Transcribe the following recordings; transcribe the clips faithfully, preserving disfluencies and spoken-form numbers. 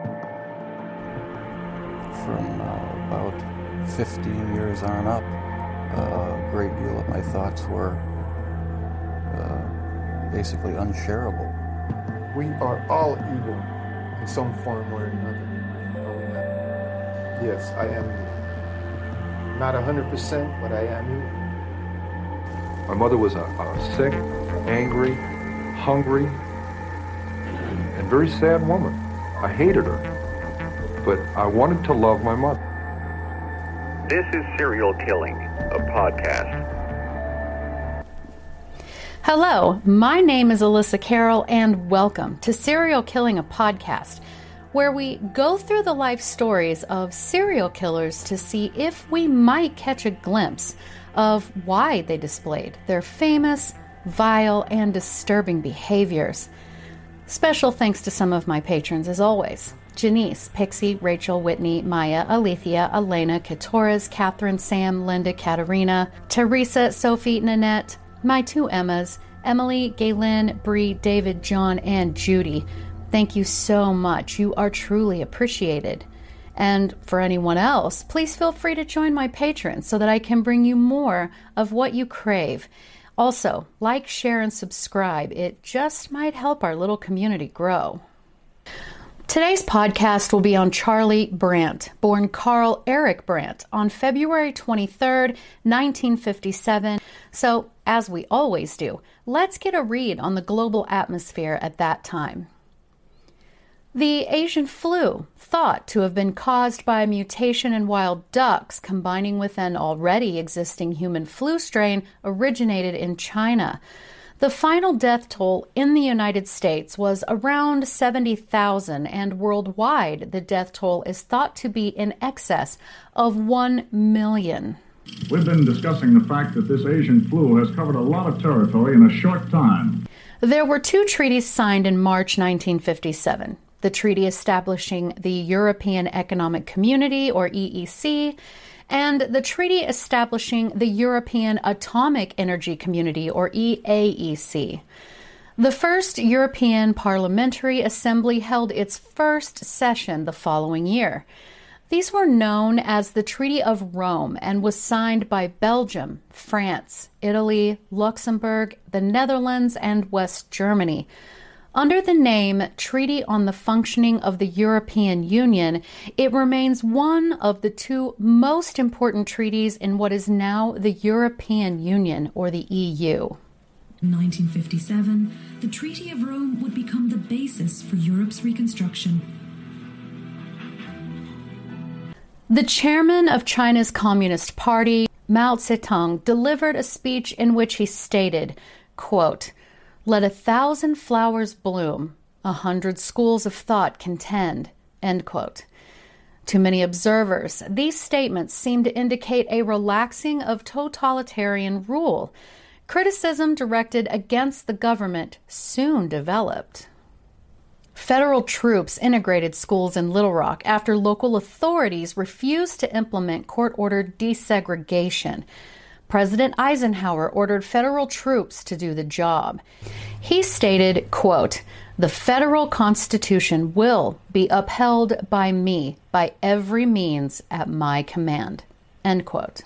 From uh, about fifteen years on up, uh, a great deal of my thoughts were uh, basically unshareable. We are all evil in some form or another. Yes, I am not one hundred percent, but I am evil. My mother was a, a sick, angry, hungry, and, and very sad woman. I hated her, but I wanted to love my mother. This is Serial Killing, a podcast. Hello, my name is Alyssa Carroll, and welcome to Serial Killing, a podcast, where we go through the life stories of serial killers to see if we might catch a glimpse of why they displayed their famous, vile, and disturbing behaviors. Special thanks to some of my patrons, as always. Janice, Pixie, Rachel, Whitney, Maya, Alethea, Elena, Katoras, Catherine, Sam, Linda, Katerina, Teresa, Sophie, Nanette, my two Emmas, Emily, Galen, Bree, David, John, and Judy. Thank you so much. You are truly appreciated. And for anyone else, please feel free to join my patrons so that I can bring you more of what you crave. Also, like, share, and subscribe. It just might help our little community grow. Today's podcast will be on Charlie Brandt, born Carl Eric Brandt on February twenty-third, nineteen fifty-seven. So, as we always do, let's get a read on the global atmosphere at that time. The Asian flu, thought to have been caused by a mutation in wild ducks combining with an already existing human flu strain, originated in China. The final death toll in the United States was around seventy thousand, and worldwide the death toll is thought to be in excess of one million. We've been discussing the fact that this Asian flu has covered a lot of territory in a short time. There were two treaties signed in March nineteen fifty-seven. The treaty establishing the European Economic Community, or E E C, and the treaty establishing the European Atomic Energy Community, or E A E C. The first European Parliamentary Assembly held its first session the following year. These were known as the Treaty of Rome and was signed by Belgium, France, Italy, Luxembourg, the Netherlands, and West Germany. Under the name Treaty on the Functioning of the European Union, it remains one of the two most important treaties in what is now the European Union, or the E U. In nineteen fifty-seven, the Treaty of Rome would become the basis for Europe's reconstruction. The chairman of China's Communist Party, Mao Zedong, delivered a speech in which he stated, quote, "Let a thousand flowers bloom, a hundred schools of thought contend," end quote. To many observers, these statements seem to indicate a relaxing of totalitarian rule. Criticism directed against the government soon developed. Federal troops integrated schools in Little Rock after local authorities refused to implement court-ordered desegregation. President Eisenhower ordered federal troops to do the job. He stated, quote, "The federal Constitution will be upheld by me by every means at my command," end quote.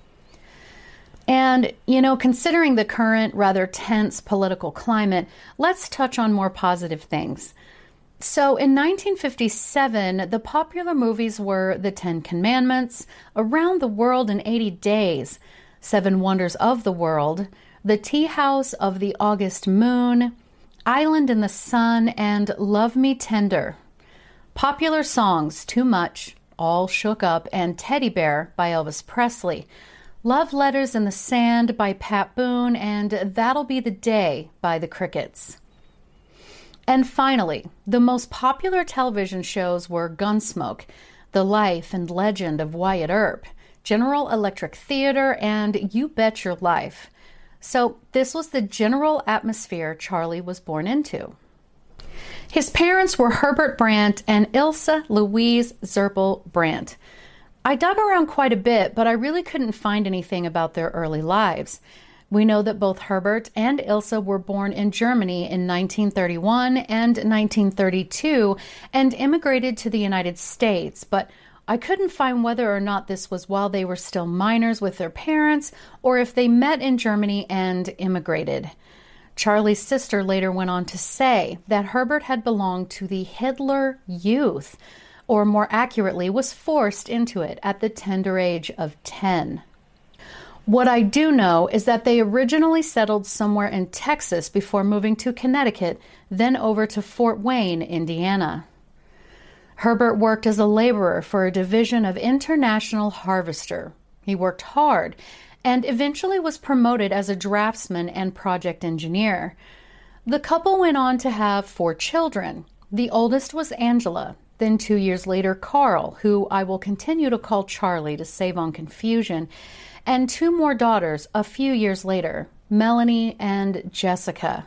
And, you know, considering the current rather tense political climate, let's touch on more positive things. So in nineteen fifty-seven, the popular movies were The Ten Commandments, Around the World in eighty days, Seven Wonders of the World, The Tea House of the August Moon, Island in the Sun, and Love Me Tender. Popular songs, Too Much, All Shook Up, and Teddy Bear by Elvis Presley. Love Letters in the Sand by Pat Boone, and That'll Be the Day by the Crickets. And finally, the most popular television shows were Gunsmoke, The Life and Legend of Wyatt Earp, General Electric Theater, and You Bet Your Life. So this was the general atmosphere Charlie was born into. His parents were Herbert Brandt and Ilse Louise Zerpel Brandt. I dug around quite a bit, but I really couldn't find anything about their early lives. We know that both Herbert and Ilse were born in Germany in nineteen thirty-one and nineteen thirty-two and immigrated to the United States, but I couldn't find whether or not this was while they were still minors with their parents or if they met in Germany and immigrated. Charlie's sister later went on to say that Herbert had belonged to the Hitler Youth, or more accurately, was forced into it at the tender age of ten. What I do know is that they originally settled somewhere in Texas before moving to Connecticut, then over to Fort Wayne, Indiana. Herbert worked as a laborer for a division of International Harvester. He worked hard and eventually was promoted as a draftsman and project engineer. The couple went on to have four children. The oldest was Angela, then two years later Carl, who I will continue to call Charlie to save on confusion, and two more daughters a few years later, Melanie and Jessica.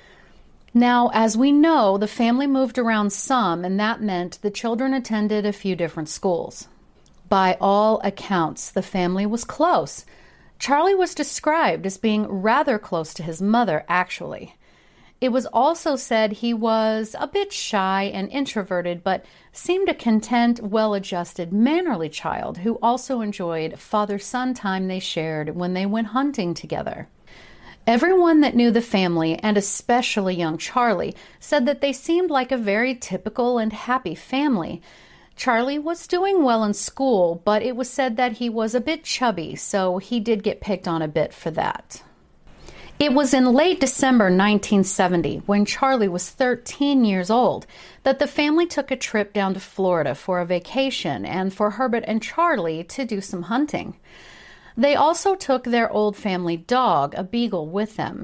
Now, as we know, the family moved around some, and that meant the children attended a few different schools. By all accounts, the family was close. Charlie was described as being rather close to his mother, actually. It was also said he was a bit shy and introverted, but seemed a content, well-adjusted, mannerly child who also enjoyed father-son time they shared when they went hunting together. Everyone that knew the family, and especially young Charlie, said that they seemed like a very typical and happy family. Charlie was doing well in school, but it was said that he was a bit chubby, so he did get picked on a bit for that. It was in late December nineteen seventy, when Charlie was thirteen years old, that the family took a trip down to Florida for a vacation and for Herbert and Charlie to do some hunting. They also took their old family dog, a beagle, with them.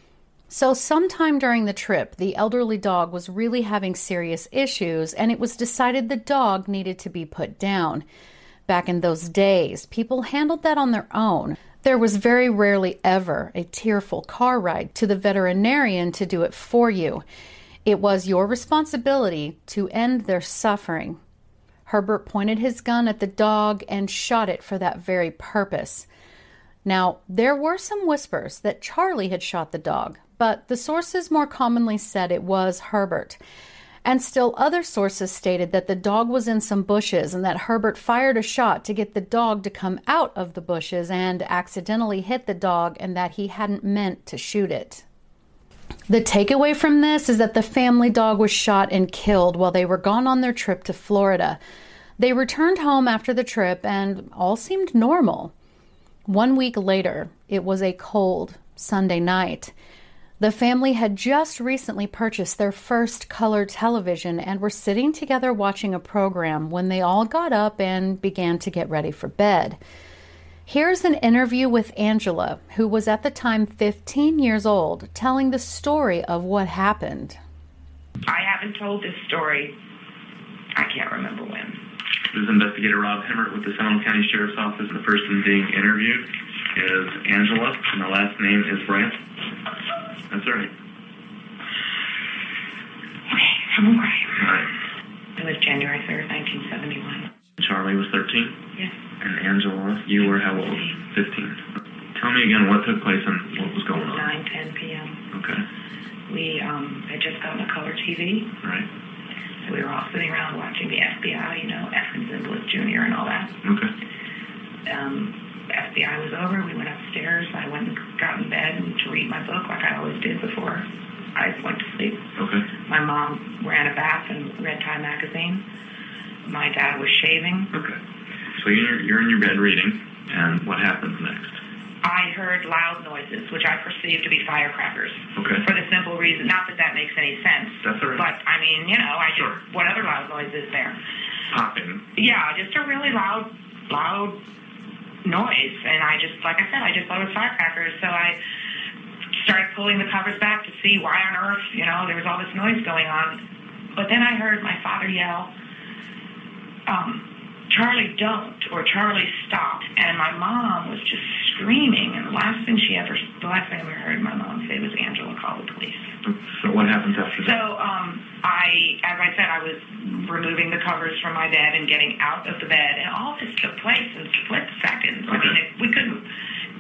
So sometime during the trip, the elderly dog was really having serious issues, and it was decided the dog needed to be put down. Back in those days, people handled that on their own. There was very rarely ever a tearful car ride to the veterinarian to do it for you. It was your responsibility to end their suffering. Herbert pointed his gun at the dog and shot it for that very purpose. Now, there were some whispers that Charlie had shot the dog, but the sources more commonly said it was Herbert. And still other sources stated that the dog was in some bushes and that Herbert fired a shot to get the dog to come out of the bushes and accidentally hit the dog and that he hadn't meant to shoot it. The takeaway from this is that the family dog was shot and killed while they were gone on their trip to Florida. They returned home after the trip and all seemed normal. One week later, it was a cold Sunday night. The family had just recently purchased their first color television and were sitting together watching a program when they all got up and began to get ready for bed. Here's an interview with Angela, who was at the time fifteen years old, telling the story of what happened. I haven't told this story, I can't remember when. This is Investigator Rob Hemmert with the Seminole County Sheriff's Office, and the person being interviewed is Angela, and the last name is Brandt. That's right. Okay, I'm okay. All right. It was January third, nineteen seventy-one. Charlie was thirteen? Yes. And Angela, you were how old? fifteen. Tell me again what took place and what was going on. nine ten p.m. Okay. We um, had just gotten a color T V. Right. So we were all sitting around watching the F B I, you know, Efren Zimbalist Junior and all that. Okay. Um, F B I was over. We went upstairs. I went and got in bed to read my book like I always did before I went to sleep. Okay. My mom ran a bath and read Time magazine. My dad was shaving. Okay. So you're, you're in your bed reading, and what happens next? I heard loud noises, which I perceived to be firecrackers. Okay. For the simple reason, not that that makes any sense. That's all right. But, I mean, you know, I just, Sure. what other loud noise is there? Popping. Yeah, just a really loud, loud noise. And I just, like I said, I just thought it was firecrackers. So I started pulling the covers back to see why on earth, you know, there was all this noise going on. But then I heard my father yell, um, Charlie, don't, or Charlie, stop. And my mom was just screaming, and the last thing she ever, the last thing I ever heard my mom say was, Angela, call the police. So what happens after So, that? um, I, as I said, I was removing the covers from my bed and getting out of the bed, and all this took place in split seconds. I mean, it, we couldn't,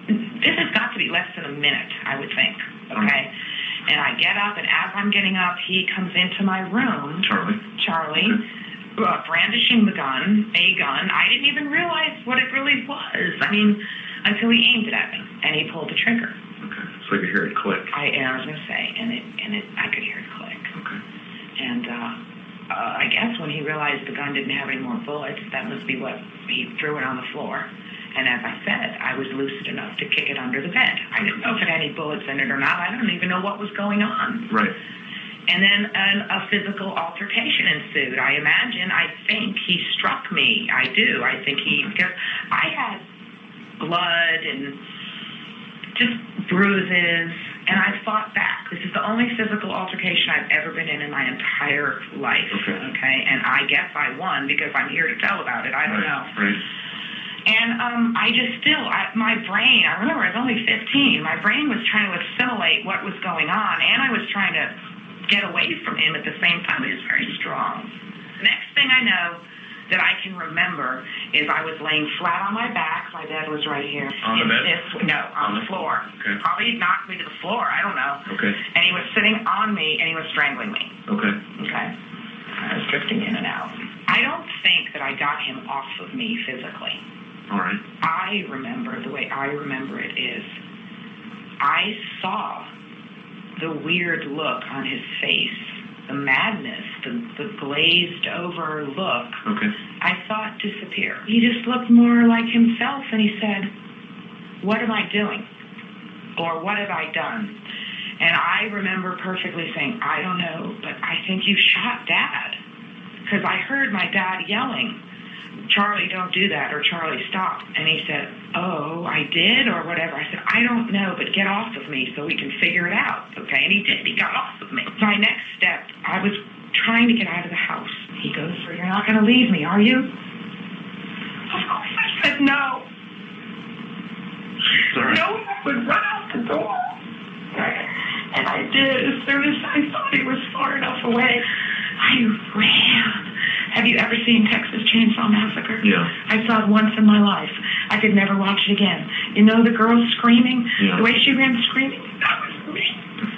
this has got to be less than a minute, I would think, okay? And I get up, and as I'm getting up, he comes into my room. Charlie. Charlie, okay. uh, brandishing the gun, a gun. I didn't even realize what it really was. I mean, until he aimed it at me, and he pulled the trigger. Okay, so I could hear it click. I, and I was going to say, and it, and it, I could hear it click. Okay. And uh, uh, I guess when he realized the gun didn't have any more bullets, that must be what he threw it on the floor. And as I said, I was lucid enough to kick it under the bed. I didn't know if it had any bullets in it or not. I don't even know what was going on. Right. And then an, a physical altercation ensued. I imagine, I think he struck me. I do. I think he, because I had blood and just bruises, and I fought back. This is the only physical altercation I've ever been in in my entire life. Okay. Okay? And I guess I won because I'm here to tell about it. I don't right. know. Right. And um, I just still, I, my brain, I remember I was only fifteen, my brain was trying to assimilate what was going on, and I was trying to get away from him at the same time. It was very strong. Next thing I know that I can remember is I was laying flat on my back. My bed was right here. On the bed? This, no, on, on the floor. Okay. Probably knocked me to the floor. I don't know. Okay. And he was sitting on me, and he was strangling me. Okay. Okay. I was drifting in and out. I don't think that I got him off of me physically. All right. I remember, the way I remember it is, I saw the weird look on his face, the madness, the, the glazed over look. Okay. I saw it disappear. He just looked more like himself, and he said, "What am I doing? Or what have I done?" And I remember perfectly saying, "I don't know, but I think you shot Dad." Because I heard my dad yelling, "Charlie, don't do that," or "Charlie, stop." And he said, "Oh, I did," or whatever. I said, "I don't know, but get off of me so we can figure it out." Okay, and he did. He got off of me. My next step, I was trying to get out of the house. He goes, "So you're not going to leave me, are you?" Of course I said no. Sorry. No, I would run out the door. And I did. As soon as I thought he was far enough away, I ran. Have you ever seen Texas Chainsaw Massacre? Yeah. I saw it once in my life. I could never watch it again. You know the girl screaming? Yeah. The way she ran screaming? That was me.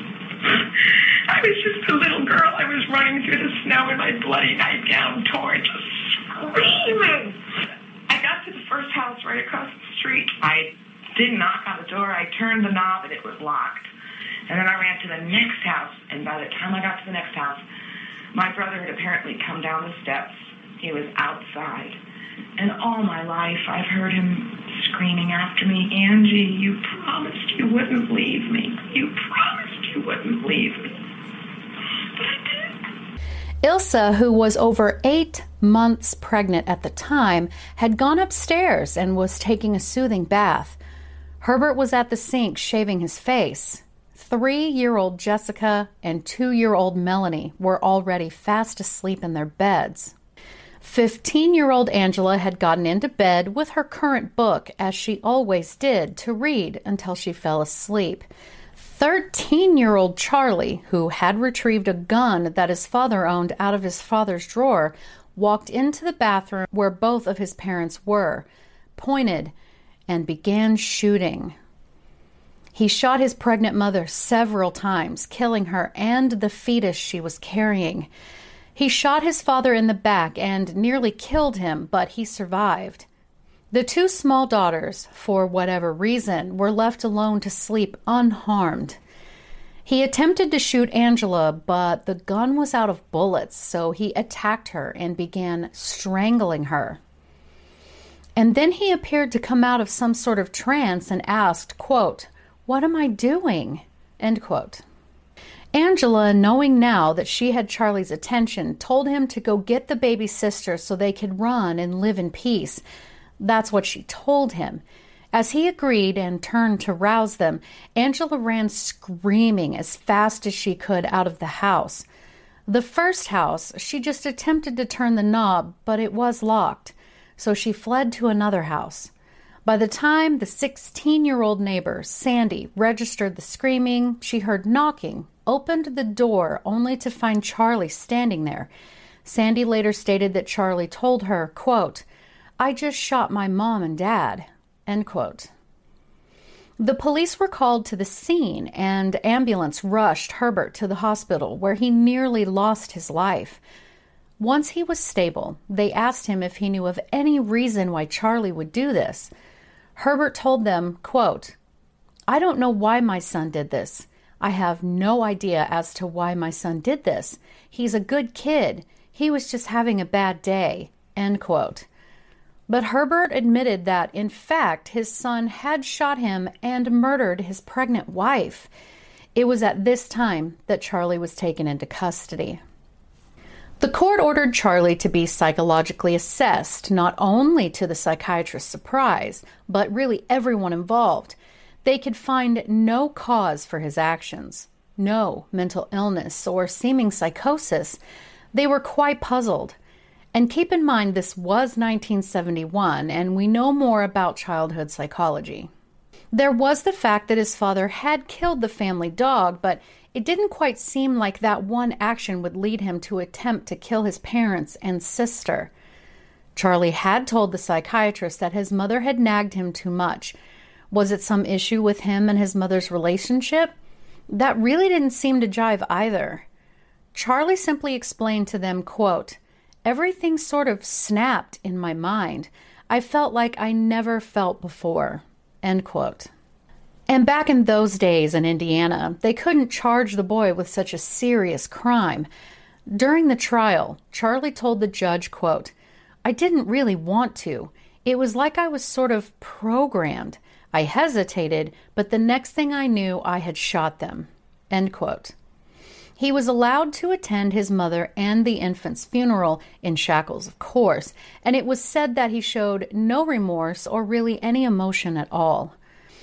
I was just a little girl. I was running through the snow in my bloody nightgown, torn, just screaming. I got to the first house right across the street. I didn't knock on the door. I turned the knob and it was locked. And then I ran to the next house, and by the time I got to the next house, my brother had apparently come down the steps. He was outside. And all my life, I've heard him screaming after me, "Angie, you promised you wouldn't leave me. You promised you wouldn't leave me." But I did. Ilsa, who was over eight months pregnant at the time, had gone upstairs and was taking a soothing bath. Herbert was at the sink shaving his face. Three-year-old Jessica and two-year-old Melanie were already fast asleep in their beds. Fifteen-year-old Angela had gotten into bed with her current book, as she always did, to read until she fell asleep. Thirteen-year-old Charlie, who had retrieved a gun that his father owned out of his father's drawer, walked into the bathroom where both of his parents were, pointed, and began shooting. He shot his pregnant mother several times, killing her and the fetus she was carrying. He shot his father in the back and nearly killed him, but he survived. The two small daughters, for whatever reason, were left alone to sleep unharmed. He attempted to shoot Angela, but the gun was out of bullets, so he attacked her and began strangling her. And then he appeared to come out of some sort of trance and asked, quote, "What am I doing?" End quote. Angela, knowing now that she had Charlie's attention, told him to go get the baby sister so they could run and live in peace. That's what she told him. As he agreed and turned to rouse them, Angela ran screaming as fast as she could out of the house. The first house, she just attempted to turn the knob, but it was locked, so she fled to another house. By the time the sixteen-year-old neighbor, Sandy, registered the screaming, she heard knocking, opened the door only to find Charlie standing there. Sandy later stated that Charlie told her, quote, "I just shot my mom and dad," end quote. The police were called to the scene, and ambulance rushed Herbert to the hospital, where he nearly lost his life. Once he was stable, they asked him if he knew of any reason why Charlie would do this. Herbert told them, quote, "I don't know why my son did this. I have no idea as to why my son did this. He's a good kid. He was just having a bad day," end quote. But Herbert admitted that, in fact, his son had shot him and murdered his pregnant wife. It was at this time that Charlie was taken into custody. The court ordered Charlie to be psychologically assessed, not only to the psychiatrist's surprise, but really everyone involved. They could find no cause for his actions, no mental illness or seeming psychosis. They were quite puzzled. And keep in mind, this was nineteen seventy-one, and we know more about childhood psychology. There was the fact that his father had killed the family dog, but it didn't quite seem like that one action would lead him to attempt to kill his parents and sister. Charlie had told the psychiatrist that his mother had nagged him too much. Was it some issue with him and his mother's relationship? That really didn't seem to jive either. Charlie simply explained to them, quote, "Everything sort of snapped in my mind. I felt like I never felt before," end quote. And back in those days in Indiana, they couldn't charge the boy with such a serious crime. During the trial, Charlie told the judge, quote, "I didn't really want to. It was like I was sort of programmed. I hesitated, but the next thing I knew, I had shot them," end quote. He was allowed to attend his mother and the infant's funeral, in shackles, of course, and it was said that he showed no remorse or really any emotion at all.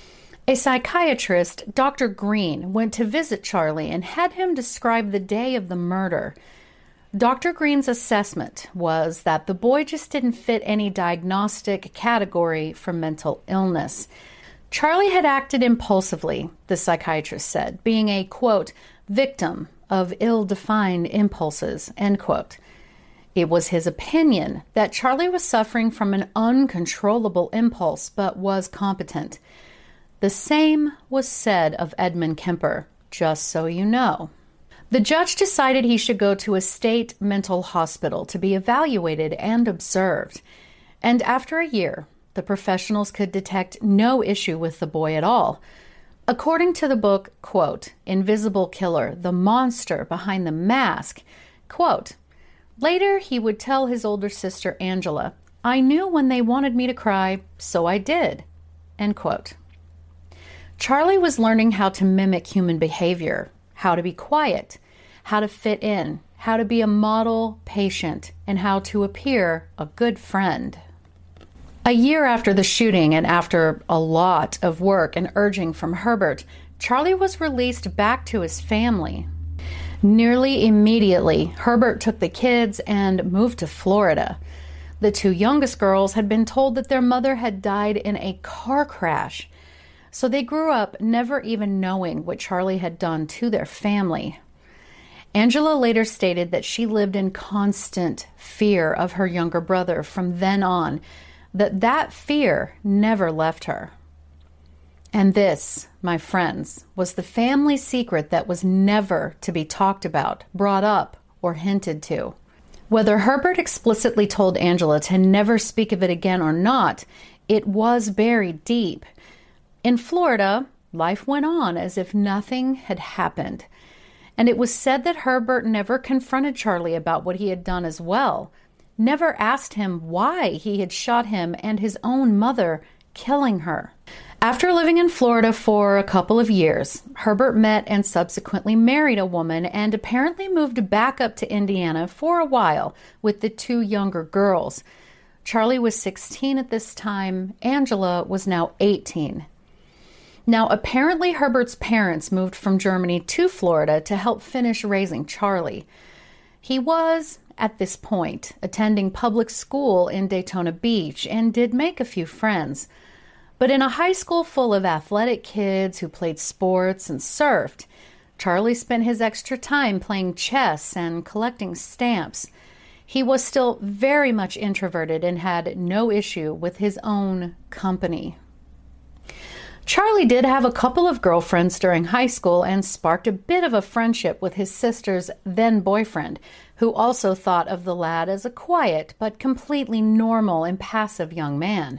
A psychiatrist, Doctor Green, went to visit Charlie and had him describe the day of the murder. Doctor Green's assessment was that the boy just didn't fit any diagnostic category for mental illness. Charlie had acted impulsively, the psychiatrist said, being a, quote, "victim of ill-defined impulses," end quote. It was his opinion that Charlie was suffering from an uncontrollable impulse, but was competent. The same was said of Edmund Kemper, just so you know. The judge decided he should go to a state mental hospital to be evaluated and observed. And after a year, the professionals could detect no issue with the boy at all. According to the book, quote, "Invisible Killer, the Monster Behind the Mask," quote, later he would tell his older sister Angela, "I knew when they wanted me to cry, so I did," end quote. Charlie was learning how to mimic human behavior, how to be quiet, how to fit in, how to be a model patient, and how to appear a good friend. A year after the shooting and after a lot of work and urging from Herbert, Charlie was released back to his family. Nearly immediately, Herbert took the kids and moved to Florida. The two youngest girls had been told that their mother had died in a car crash, so they grew up never even knowing what Charlie had done to their family. Angela later stated that she lived in constant fear of her younger brother from then on, that that fear never left her. And this, my friends, was the family secret that was never to be talked about, brought up, or hinted to. Whether Herbert explicitly told Angela to never speak of it again or not, it was buried deep. In Florida, life went on as if nothing had happened. And it was said that Herbert never confronted Charlie about what he had done as well, never asked him why he had shot him and his own mother, killing her. After living in Florida for a couple of years, Herbert met and subsequently married a woman and apparently moved back up to Indiana for a while with the two younger girls. Charlie was sixteen at this time. Angela was now eighteen. Now, apparently Herbert's parents moved from Germany to Florida to help finish raising Charlie. He was, at this point, attending public school in Daytona Beach and did make a few friends. But in a high school full of athletic kids who played sports and surfed, Charlie spent his extra time playing chess and collecting stamps. He was still very much introverted and had no issue with his own company. Charlie did have a couple of girlfriends during high school and sparked a bit of a friendship with his sister's then boyfriend, who also thought of the lad as a quiet but completely normal and passive young man.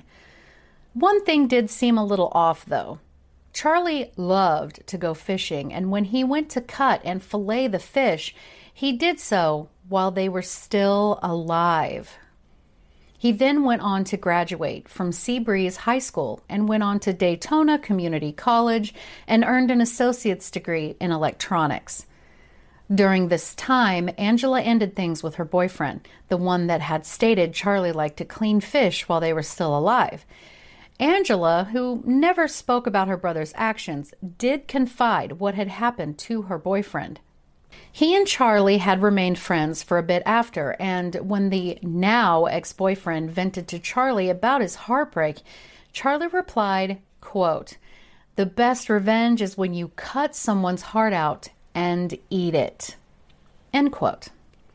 One thing did seem a little off, though. Charlie loved to go fishing, and when he went to cut and fillet the fish, he did so while they were still alive. He then went on to graduate from Seabreeze High School and went on to Daytona Community College and earned an associate's degree in electronics. During this time, Angela ended things with her boyfriend, the one that had stated Charlie liked to clean fish while they were still alive. Angela, who never spoke about her brother's actions, did confide what had happened to her boyfriend. He and Charlie had remained friends for a bit after, and when the now ex-boyfriend vented to Charlie about his heartbreak, Charlie replied, quote, "The best revenge is when you cut someone's heart out and eat it," end quote.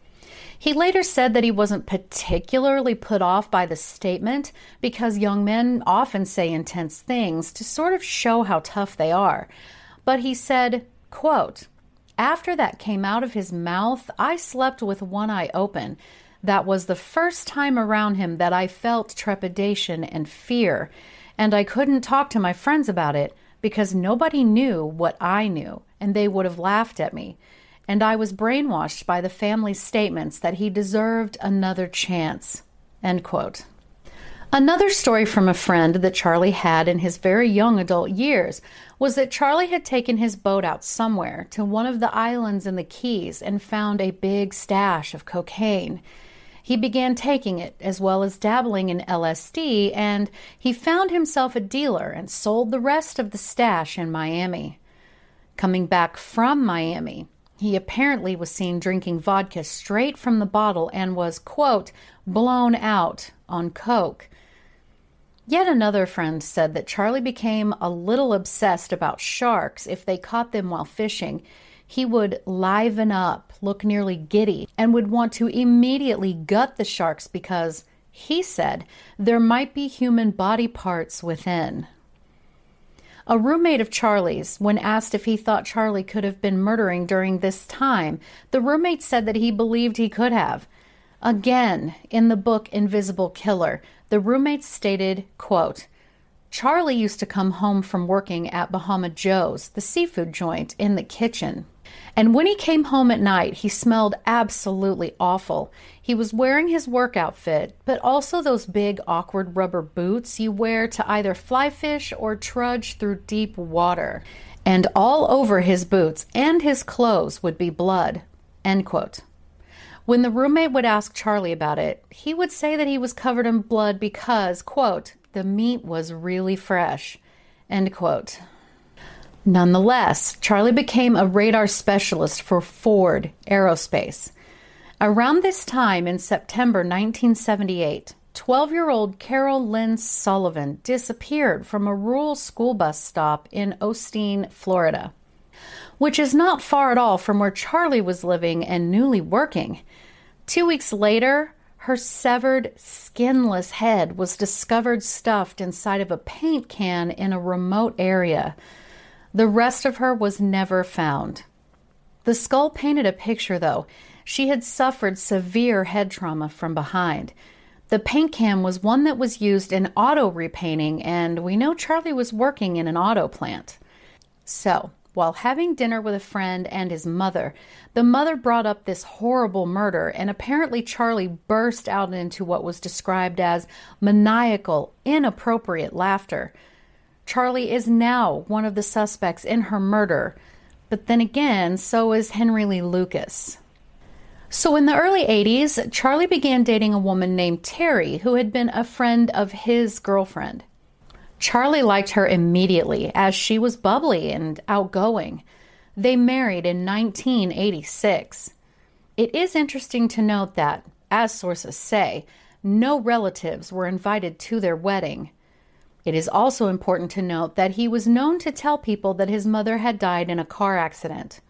He later said that he wasn't particularly put off by the statement because young men often say intense things to sort of show how tough they are. But he said, quote, "After that came out of his mouth, I slept with one eye open. That was the first time around him that I felt trepidation and fear, and I couldn't talk to my friends about it because nobody knew what I knew, and they would have laughed at me. And I was brainwashed by the family's statements that he deserved another chance," end quote. Another story from a friend that Charlie had in his very young adult years was that Charlie had taken his boat out somewhere to one of the islands in the Keys and found a big stash of cocaine. He began taking it as well as dabbling in L S D, and he found himself a dealer and sold the rest of the stash in Miami. Coming back from Miami, he apparently was seen drinking vodka straight from the bottle and was, quote, blown out on coke. Yet another friend said that Charlie became a little obsessed about sharks if they caught them while fishing. He would liven up, look nearly giddy, and would want to immediately gut the sharks because, he said, there might be human body parts within. A roommate of Charlie's, when asked if he thought Charlie could have been murdering during this time, the roommate said that he believed he could have. Again, in the book Invisible Killer, the roommate stated, quote, "Charlie used to come home from working at Bahama Joe's, the seafood joint, in the kitchen. And when he came home at night, he smelled absolutely awful. He was wearing his work outfit, but also those big, awkward rubber boots you wear to either fly fish or trudge through deep water. And all over his boots and his clothes would be blood," end quote. When the roommate would ask Charlie about it, he would say that he was covered in blood because, quote, "the meat was really fresh," end quote. Nonetheless, Charlie became a radar specialist for Ford Aerospace. Around this time in September nineteen seventy-eight, twelve-year-old Carol Lynn Sullivan disappeared from a rural school bus stop in Osteen, Florida, which is not far at all from where Charlie was living and newly working. Two weeks later, her severed, skinless head was discovered stuffed inside of a paint can in a remote area. The rest of her was never found. The skull painted a picture, though. She had suffered severe head trauma from behind. The paint can was one that was used in auto repainting, and we know Charlie was working in an auto plant. So, while having dinner with a friend and his mother, the mother brought up this horrible murder, and apparently Charlie burst out into what was described as maniacal, inappropriate laughter. Charlie is now one of the suspects in her murder, but then again, so is Henry Lee Lucas. So in the early eighties, Charlie began dating a woman named Terry, who had been a friend of his girlfriend. Charlie liked her immediately, as she was bubbly and outgoing. They married in nineteen eighty-six. It is interesting to note that, as sources say, no relatives were invited to their wedding. It is also important to note that he was known to tell people that his mother had died in a car accident.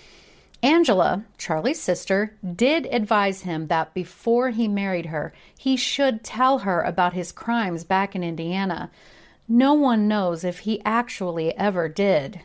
Angela, Charlie's sister, did advise him that before he married her, he should tell her about his crimes back in Indiana. no one knows if he actually ever did.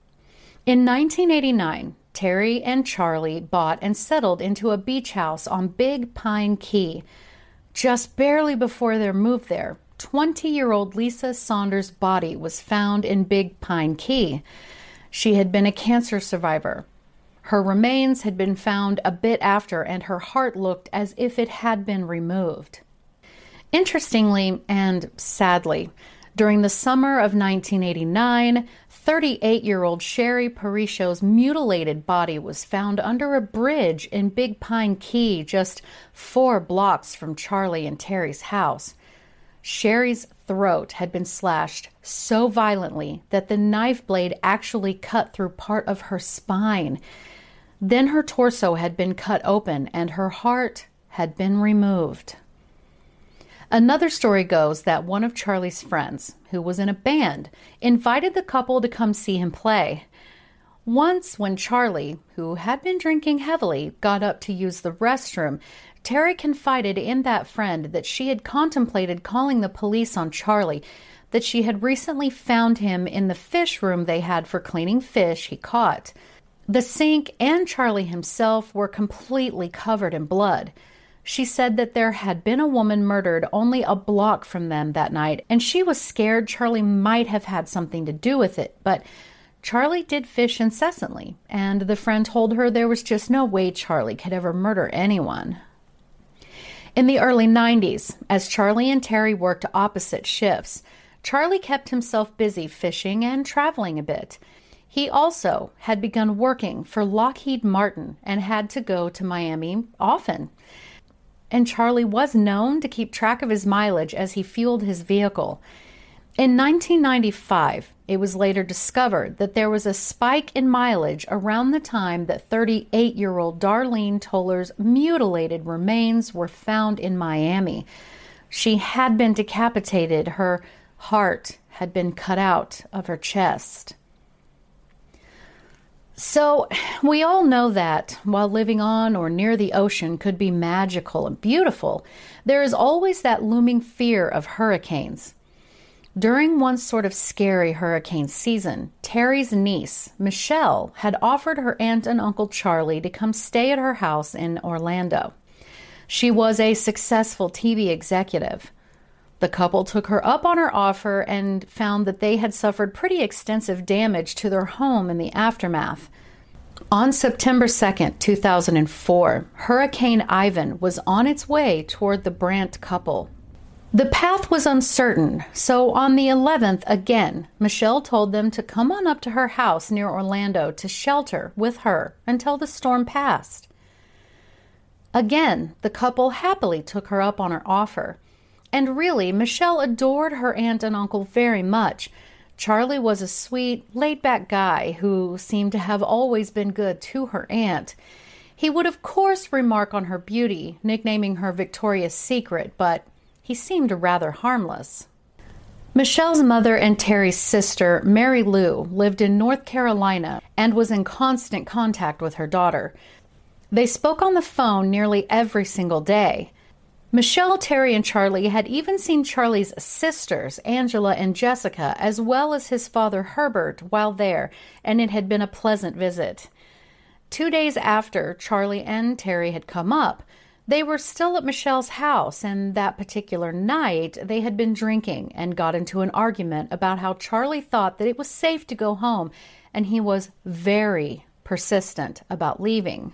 In nineteen eighty-nine, Terry and Charlie bought and settled into a beach house on Big Pine Key. Just barely before their move there, twenty-year-old Lisa Saunders' body was found in Big Pine Key. She had been a cancer survivor. Her remains had been found a bit after, and her heart looked as if it had been removed. Interestingly and sadly, during the summer of nineteen eighty-nine, thirty-eight-year-old Sherry Parisho's mutilated body was found under a bridge in Big Pine Key, just four blocks from Charlie and Terry's house. Sherry's throat had been slashed so violently that the knife blade actually cut through part of her spine. Then her torso had been cut open and her heart had been removed. Another story goes that one of Charlie's friends, who was in a band, invited the couple to come see him play. Once, when Charlie, who had been drinking heavily, got up to use the restroom, Terry confided in that friend that she had contemplated calling the police on Charlie, that she had recently found him in the fish room they had for cleaning fish he caught. The sink and Charlie himself were completely covered in blood. She said that there had been a woman murdered only a block from them that night, and she was scared Charlie might have had something to do with it, but Charlie did fish incessantly, and the friend told her there was just no way Charlie could ever murder anyone. In the early nineties, as Charlie and Terry worked opposite shifts, Charlie kept himself busy fishing and traveling a bit. He also had begun working for Lockheed Martin and had to go to Miami often. And Charlie was known to keep track of his mileage as he fueled his vehicle. In nineteen ninety-five, it was later discovered that there was a spike in mileage around the time that thirty-eight-year-old Darlene Toller's mutilated remains were found in Miami. She had been decapitated. Her heart had been cut out of her chest. So, we all know that while living on or near the ocean could be magical and beautiful, there is always that looming fear of hurricanes. During one sort of scary hurricane season, Terry's niece, Michelle, had offered her aunt and Uncle Charlie to come stay at her house in Orlando. She was a successful T V executive. The couple took her up on her offer and found that they had suffered pretty extensive damage to their home in the aftermath. On September second, two thousand four, Hurricane Ivan was on its way toward the Brandt couple. The path was uncertain, so on the eleventh, again, Michelle told them to come on up to her house near Orlando to shelter with her until the storm passed. Again, the couple happily took her up on her offer. And really, Michelle adored her aunt and uncle very much. Charlie was a sweet, laid-back guy who seemed to have always been good to her aunt. He would, of course, remark on her beauty, nicknaming her Victoria's Secret, but he seemed rather harmless. Michelle's mother and Terry's sister, Mary Lou, lived in North Carolina and was in constant contact with her daughter. They spoke on the phone nearly every single day. Michelle, Terry, and Charlie had even seen Charlie's sisters, Angela and Jessica, as well as his father, Herbert, while there, and it had been a pleasant visit. Two days after Charlie and Terry had come up, they were still at Michelle's house, and that particular night they had been drinking and got into an argument about how Charlie thought that it was safe to go home, and he was very persistent about leaving.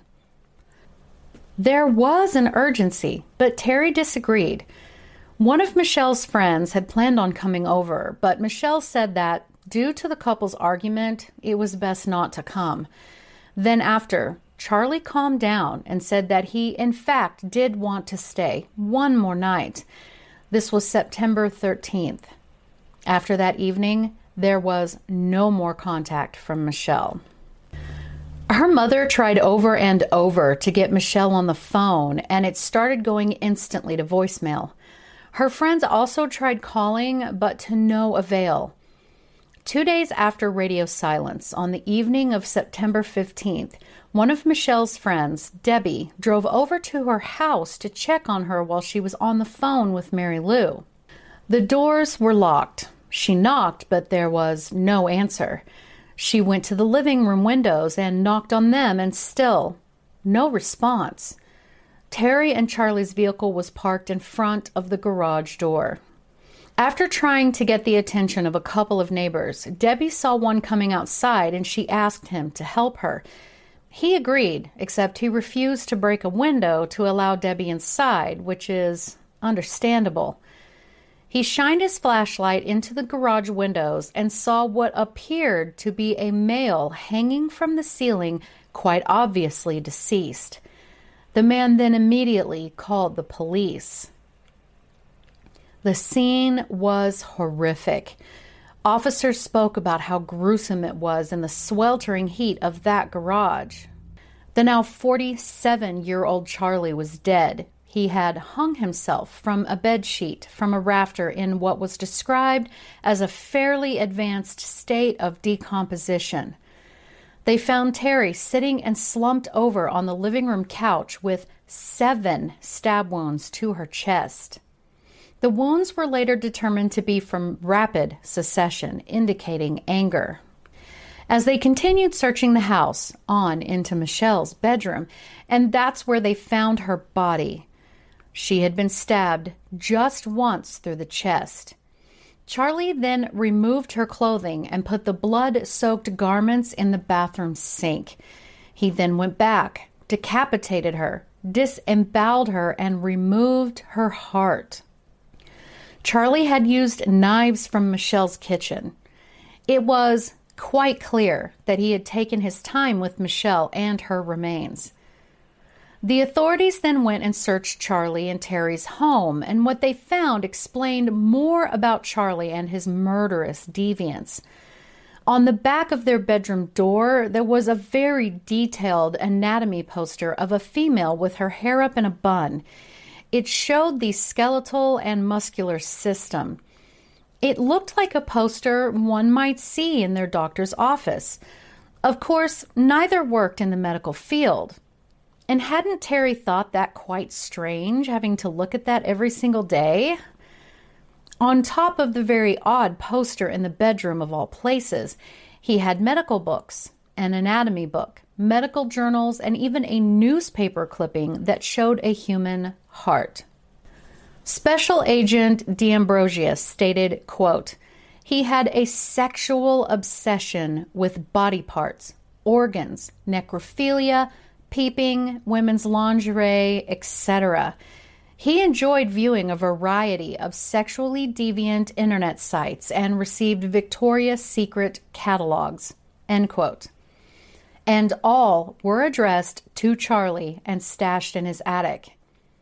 There was an urgency, but Terry disagreed. One of Michelle's friends had planned on coming over, but Michelle said that, due to the couple's argument, it was best not to come. Then after, Charlie calmed down and said that he, in fact, did want to stay one more night. This was September thirteenth. After that evening, there was no more contact from Michelle. Her mother tried over and over to get Michelle on the phone, and it started going instantly to voicemail. Her friends also tried calling, but to no avail. Two days after radio silence, on the evening of September fifteenth, one of Michelle's friends, Debbie, drove over to her house to check on her while she was on the phone with Mary Lou. The doors were locked. She knocked, but there was no answer. She went to the living room windows and knocked on them, and still no response. Terry and Charlie's vehicle was parked in front of the garage door. After trying to get the attention of a couple of neighbors, Debbie saw one coming outside and she asked him to help her. He agreed, except he refused to break a window to allow Debbie inside, which is understandable. He shined his flashlight into the garage windows and saw what appeared to be a male hanging from the ceiling, quite obviously deceased. The man then immediately called the police. The scene was horrific. Officers spoke about how gruesome it was in the sweltering heat of that garage. The now forty-seven-year-old Charlie was dead. He had hung himself from a bedsheet from a rafter in what was described as a fairly advanced state of decomposition. They found Terry sitting and slumped over on the living room couch with seven stab wounds to her chest. The wounds were later determined to be from rapid succession, indicating anger. As they continued searching the house, on into Michelle's bedroom, and that's where they found her body. She had been stabbed just once through the chest. Charlie then removed her clothing and put the blood-soaked garments in the bathroom sink. He then went back, decapitated her, disemboweled her, and removed her heart. Charlie had used knives from Michelle's kitchen. It was quite clear that he had taken his time with Michelle and her remains. The authorities then went and searched Charlie and Terry's home, and what they found explained more about Charlie and his murderous deviance. On the back of their bedroom door, there was a very detailed anatomy poster of a female with her hair up in a bun. It showed the skeletal and muscular system. It looked like a poster one might see in their doctor's office. Of course, neither worked in the medical field. And hadn't Terry thought that quite strange, having to look at that every single day? On top of the very odd poster in the bedroom of all places, he had medical books, an anatomy book, medical journals, and even a newspaper clipping that showed a human heart. Special Agent D'Ambrosius stated, quote, "He had a sexual obsession with body parts, organs, necrophilia, peeping, women's lingerie, et cetera. He enjoyed viewing a variety of sexually deviant internet sites and received Victoria's Secret catalogs," end quote. And all were addressed to Charlie and stashed in his attic.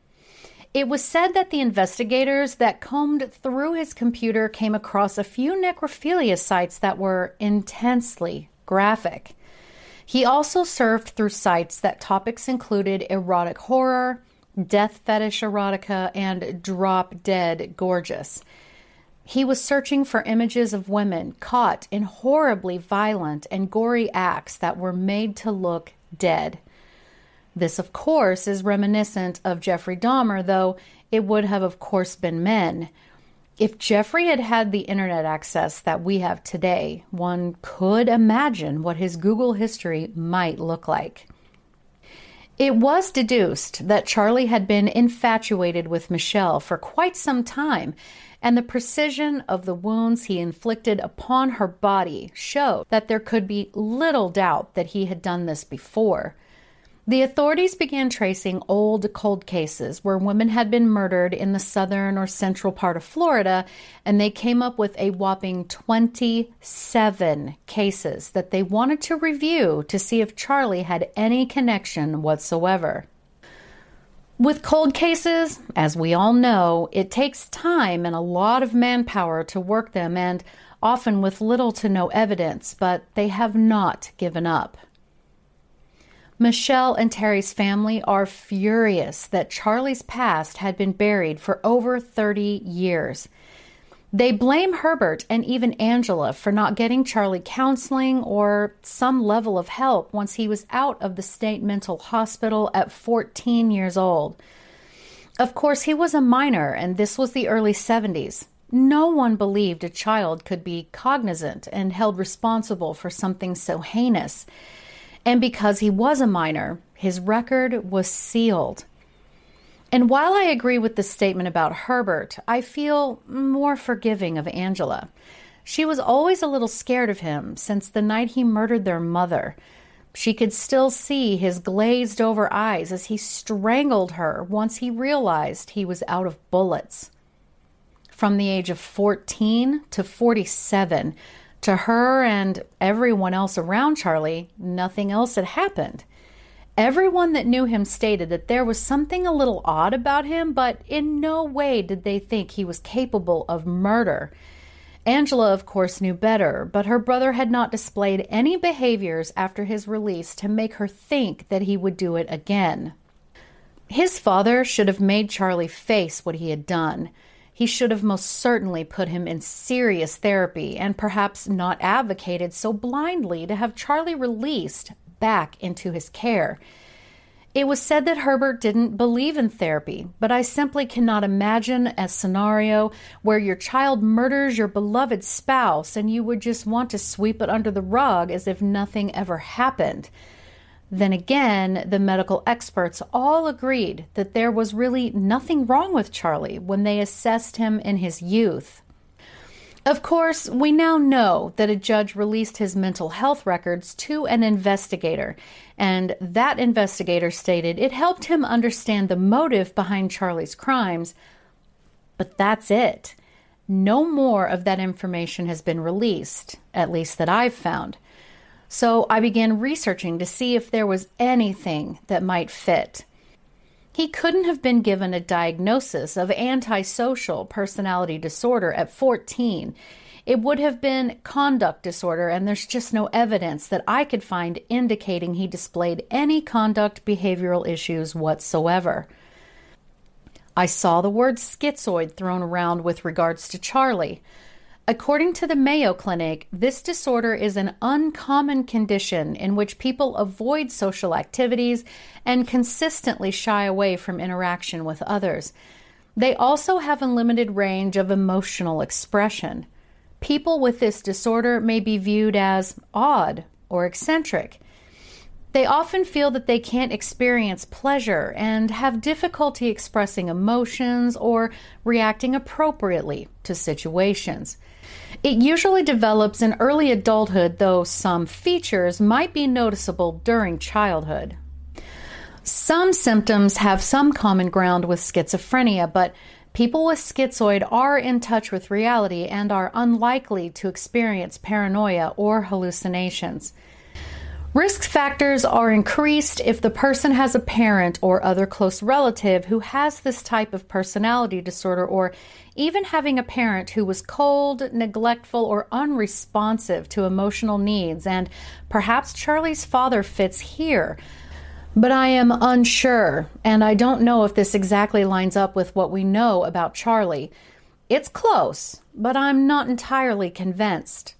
It was said that the investigators that combed through his computer came across a few necrophilia sites that were intensely graphic. He also surfed through sites that topics included erotic horror, death fetish erotica, and drop dead gorgeous. He was searching for images of women caught in horribly violent and gory acts that were made to look dead. This, of course, is reminiscent of Jeffrey Dahmer, though it would have, of course, been men. If Jeffrey had had the internet access that we have today, one could imagine what his Google history might look like. It was deduced that Charlie had been infatuated with Michelle for quite some time, and the precision of the wounds he inflicted upon her body showed that there could be little doubt that he had done this before. The authorities began tracing old cold cases where women had been murdered in the southern or central part of Florida, and they came up with a whopping twenty-seven cases that they wanted to review to see if Charlie had any connection whatsoever. With cold cases, as we all know, it takes time and a lot of manpower to work them, and often with little to no evidence, but they have not given up. Michelle and Terry's family are furious that Charlie's past had been buried for over thirty years. They blame Herbert and even Angela for not getting Charlie counseling or some level of help once he was out of the state mental hospital at fourteen years old. Of course, he was a minor, and this was the early seventies. No one believed a child could be cognizant and held responsible for something so heinous. And because he was a minor, his record was sealed. And while I agree with the statement about Herbert, I feel more forgiving of Angela. She was always a little scared of him since the night he murdered their mother. She could still see his glazed-over eyes as he strangled her once he realized he was out of bullets. From the age of fourteen to forty-seven, to her and everyone else around Charlie, nothing else had happened. Everyone that knew him stated that there was something a little odd about him, but in no way did they think he was capable of murder. Angela, of course, knew better, but her brother had not displayed any behaviors after his release to make her think that he would do it again. His father should have made Charlie face what he had done. He should have most certainly put him in serious therapy and perhaps not advocated so blindly to have Charlie released back into his care. It was said that Herbert didn't believe in therapy, but I simply cannot imagine a scenario where your child murders your beloved spouse and you would just want to sweep it under the rug as if nothing ever happened. Then again, the medical experts all agreed that there was really nothing wrong with Charlie when they assessed him in his youth. Of course, we now know that a judge released his mental health records to an investigator, and that investigator stated it helped him understand the motive behind Charlie's crimes. But that's it. No more of that information has been released, at least that I've found. So I began researching to see if there was anything that might fit. He couldn't have been given a diagnosis of antisocial personality disorder at fourteen. It would have been conduct disorder, and there's just no evidence that I could find indicating he displayed any conduct behavioral issues whatsoever. I saw the word schizoid thrown around with regards to Charlie. According to the Mayo Clinic, this disorder is an uncommon condition in which people avoid social activities and consistently shy away from interaction with others. They also have a limited range of emotional expression. People with this disorder may be viewed as odd or eccentric. They often feel that they can't experience pleasure and have difficulty expressing emotions or reacting appropriately to situations. It usually develops in early adulthood, though some features might be noticeable during childhood. Some symptoms have some common ground with schizophrenia, but people with schizoid are in touch with reality and are unlikely to experience paranoia or hallucinations. Risk factors are increased if the person has a parent or other close relative who has this type of personality disorder, or even having a parent who was cold, neglectful, or unresponsive to emotional needs, and perhaps Charlie's father fits here. But I am unsure, and I don't know if this exactly lines up with what we know about Charlie. It's close, but I'm not entirely convinced.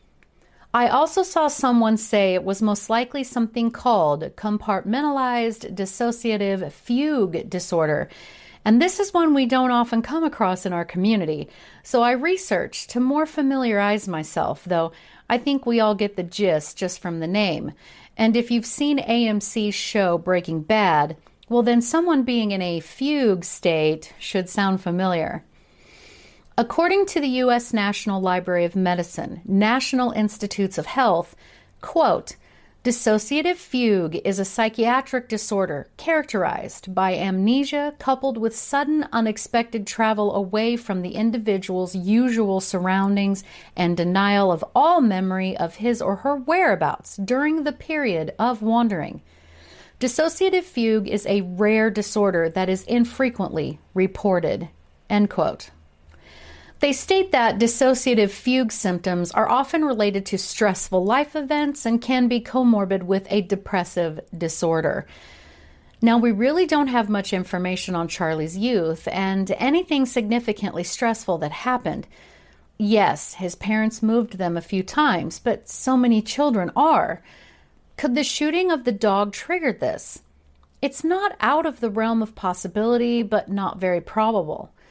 I also saw someone say it was most likely something called compartmentalized dissociative fugue disorder, and this is one we don't often come across in our community, so I researched to more familiarize myself, though I think we all get the gist just from the name. And if you've seen A M C's show Breaking Bad, well then someone being in a fugue state should sound familiar. According to the U S National Library of Medicine, National Institutes of Health, quote, dissociative fugue is a psychiatric disorder characterized by amnesia coupled with sudden unexpected travel away from the individual's usual surroundings and denial of all memory of his or her whereabouts during the period of wandering. Dissociative fugue is a rare disorder that is infrequently reported, end quote. They state that dissociative fugue symptoms are often related to stressful life events and can be comorbid with a depressive disorder. Now, we really don't have much information on Charlie's youth and anything significantly stressful that happened. Yes, his parents moved them a few times, but so many children are. Could the shooting of the dog trigger this? It's not out of the realm of possibility, but not very probable.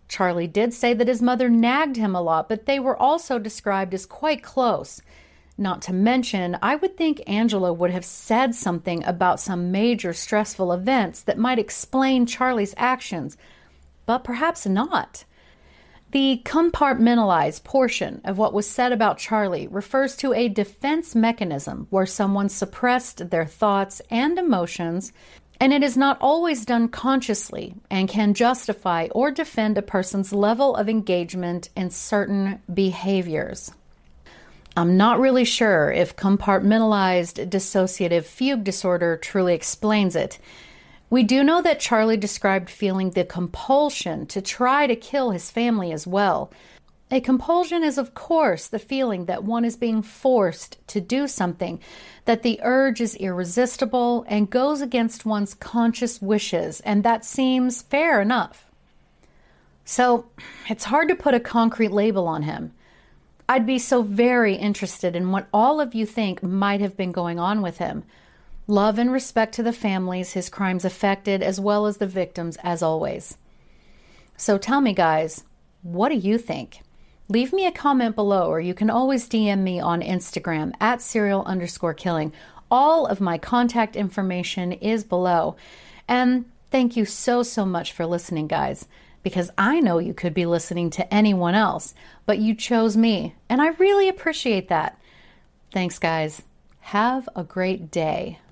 Charlie did say that his mother nagged him a lot, but they were also described as quite close. Not to mention, I would think Angela would have said something about some major stressful events that might explain Charlie's actions, but perhaps not. The compartmentalized portion of what was said about Charlie refers to a defense mechanism where someone suppressed their thoughts and emotions, and it is not always done consciously and can justify or defend a person's level of engagement in certain behaviors. I'm not really sure if compartmentalized dissociative fugue disorder truly explains it. We do know that Charlie described feeling the compulsion to try to kill his family as well. A compulsion is, of course, the feeling that one is being forced to do something, that the urge is irresistible and goes against one's conscious wishes, and that seems fair enough. So, it's hard to put a concrete label on him. I'd be so very interested in what all of you think might have been going on with him. Love and respect to the families his crimes affected, as well as the victims, as always. So tell me, guys, what do you think? Leave me a comment below, or you can always D M me on Instagram at serial underscore killing. All of my contact information is below. And thank you so, so much for listening, guys, because I know you could be listening to anyone else, but you chose me, and I really appreciate that. Thanks, guys. Have a great day.